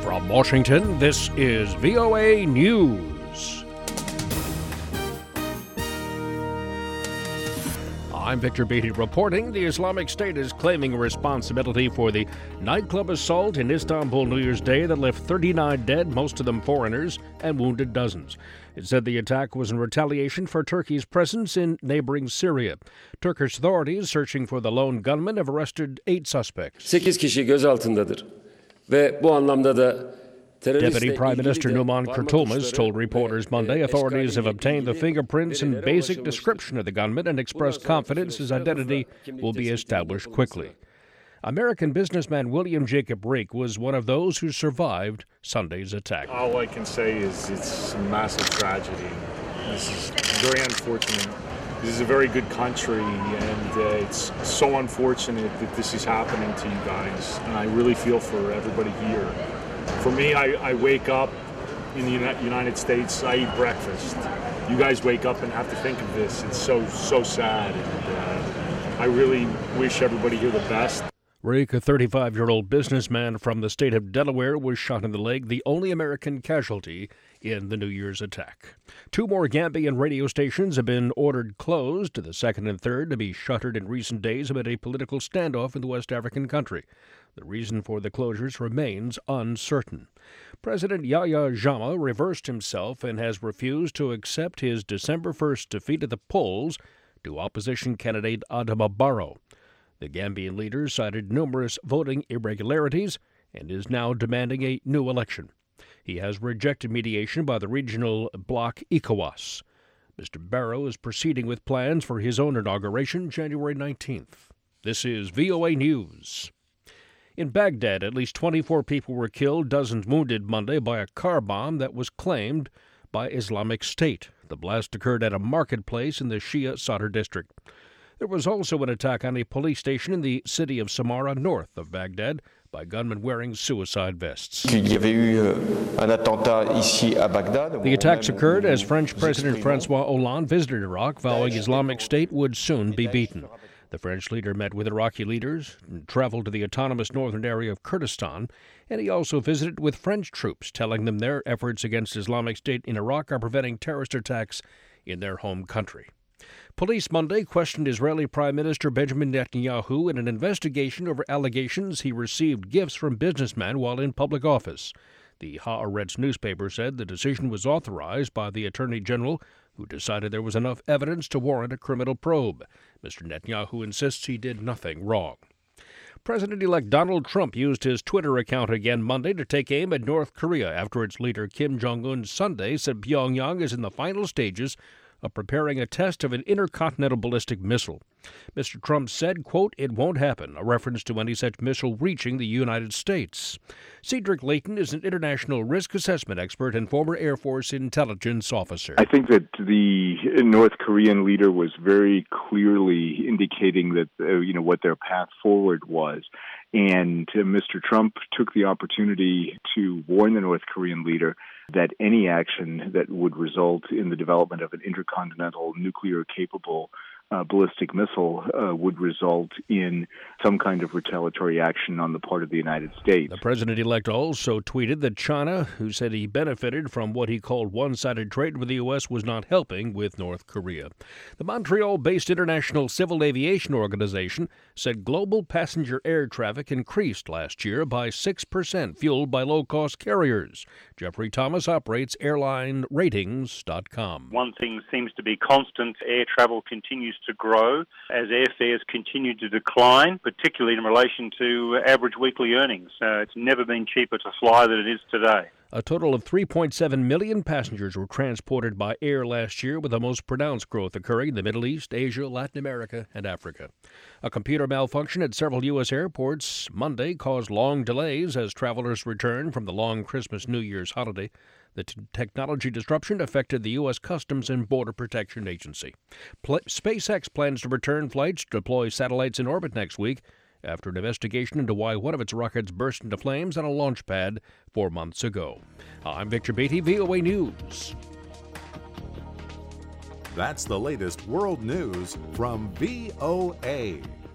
From Washington, this is VOA News. I'm Victor Beatty reporting the Islamic State is claiming responsibility for the nightclub assault in Istanbul New Year's Day that left 39 dead, most of them foreigners, and wounded dozens. It said the attack was in retaliation for Turkey's presence in neighboring Syria. Turkish authorities searching for the lone gunman have arrested 8 suspects. 8 kişi gözaltındadır ve bu anlamda da Deputy Prime Minister Numan Kurtulmuş told reporters Monday authorities have obtained the fingerprints and basic description of the gunman and expressed confidence his identity will be established quickly. American businessman William Jacob Reek was one of those who survived Sunday's attack. All I can say is it's a massive tragedy. This is very unfortunate. This is a very good country, and it's so unfortunate that this is happening to you guys. And I really feel for everybody here. For me, I wake up in the United States, I eat breakfast. You guys wake up and have to think of this. It's so sad, and I really wish everybody here the best. Reek, a 35-year-old businessman from the state of Delaware, was shot in the leg, the only American casualty in the New Year's attack. 2 more Gambian radio stations have been ordered closed, the second and third to be shuttered in recent days amid a political standoff in the West African country. The reason for the closures remains uncertain. President Yahya Jammeh reversed himself and has refused to accept his December 1st defeat at the polls to opposition candidate Adama Barrow. The Gambian leader cited numerous voting irregularities and is now demanding a new election. He has rejected mediation by the regional bloc ECOWAS. Mr. Barrow is proceeding with plans for his own inauguration January 19th. This is VOA News. In Baghdad, at least 24 people were killed, dozens wounded Monday by a car bomb that was claimed by Islamic State. The blast occurred at a marketplace in the Shia Sadr district. There was also an attack on a police station in the city of Samarra, north of Baghdad, by gunmen wearing suicide vests. The attacks occurred as French President François Hollande visited Iraq, vowing Islamic State would soon be beaten. The French leader met with Iraqi leaders and traveled to the autonomous northern area of Kurdistan, and he also visited with French troops, telling them their efforts against Islamic State in Iraq are preventing terrorist attacks in their home country. Police Monday questioned Israeli Prime Minister Benjamin Netanyahu in an investigation over allegations he received gifts from businessmen while in public office. The Haaretz newspaper said the decision was authorized by the Attorney General, who decided there was enough evidence to warrant a criminal probe. Mr. Netanyahu insists he did nothing wrong. President-elect Donald Trump used his Twitter account again Monday to take aim at North Korea after its leader Kim Jong-un Sunday said Pyongyang is in the final stages of preparing a test of an intercontinental ballistic missile. Mr. Trump said, quote, "It won't happen," a reference to any such missile reaching the United States. Cedric Layton is an international risk assessment expert and former Air Force intelligence officer. I think that the North Korean leader was very clearly indicating that, what their path forward was. And Mr. Trump took the opportunity to warn the North Korean leader that any action that would result in the development of an intercontinental nuclear-capable ballistic missile would result in some kind of retaliatory action on the part of the United States. The president-elect also tweeted that China, who said he benefited from what he called one-sided trade with the U.S., was not helping with North Korea. The Montreal-based International Civil Aviation Organization said global passenger air traffic increased last year by 6%, fueled by low-cost carriers. Jeffrey Thomas operates AirlineRatings.com. One thing seems to be constant: air travel continues to grow as airfares continue to decline, particularly in relation to average weekly earnings. It's never been cheaper to fly than it is today. A total of 3.7 million passengers were transported by air last year, with the most pronounced growth occurring in the Middle East, Asia, Latin America, and Africa. A computer malfunction at several U.S. airports Monday caused long delays as travelers returned from the long Christmas-New Year's holiday. The technology disruption affected the U.S. Customs and Border Protection Agency. SpaceX plans to return flights to deploy satellites in orbit next week after an investigation into why one of its rockets burst into flames on a launch pad 4 months ago. I'm Victor Beatty, VOA News. That's the latest world news from VOA.